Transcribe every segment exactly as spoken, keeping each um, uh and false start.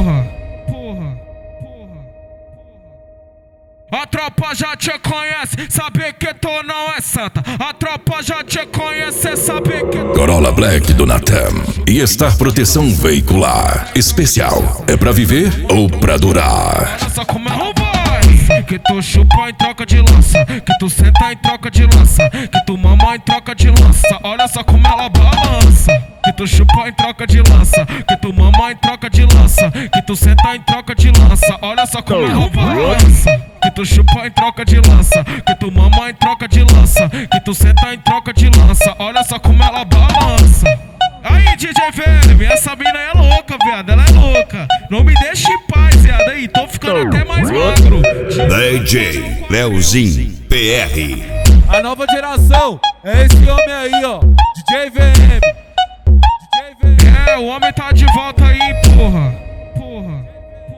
porra, porra, porra. A tropa já te conhece, saber que tu não é santa. A tropa já te conhece, saber que tu... Corolla Black do Natan e Star Proteção Veicular Especial. É pra viver ou pra durar? Olha só como é o boy. Que tu chupa em troca de lança, que tu senta em troca de lança, que tu mama em troca de lança. Olha só como ela balança. Que tu chupa em troca de lança, que tu mama em troca de lança, que tu senta em troca de lança. Olha só como ela balança. Que tu chupa em troca de lança, que tu mama em troca de lança, que tu senta em troca de lança. Olha só como ela balança. Aí, D J V M, essa mina é louca, viado, ela é louca. Não me deixa em paz, viado, aí, tô ficando até mais magro. D J Leozinho P R. A nova geração é esse homem aí, ó, D J V M. D J V M. É, o homem tá de volta aí, porra. Porra.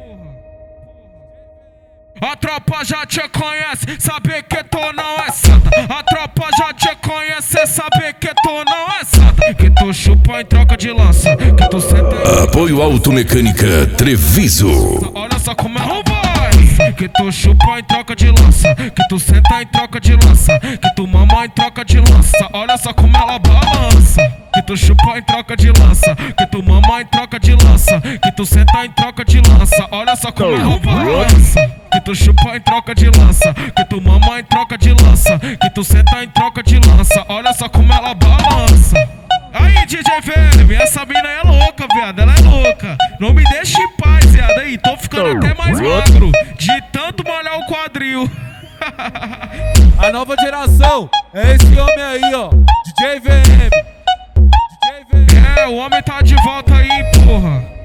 A tropa já te conhece, saber que tu não é santa. A tropa já te conhece, saber que tu não é santa. Que tu chupa em troca de lança, que tu senta em... Apoio Automecânica Treviso. Olha só como é o boy. Que tu chupa em troca de lança, que tu senta em troca de lança, que tu mama em troca de lança. Olha só como ela balança. Que tu chupa em troca de lança, que tu mama em troca de lança, que tu senta em troca de lança. Olha só como ela balança. Que tu chupa em troca de lança, que tu mama em troca de lança, que tu senta em troca de lança. Olha só como ela balança. Aí, D J V M, essa mina é louca, viado, ela é louca. Não me deixa em paz, viado, aí, tô ficando até mais magro de tanto molhar o quadril. A nova geração é esse homem aí, ó, D J V M. D J V M. É, o homem tá de volta aí, porra.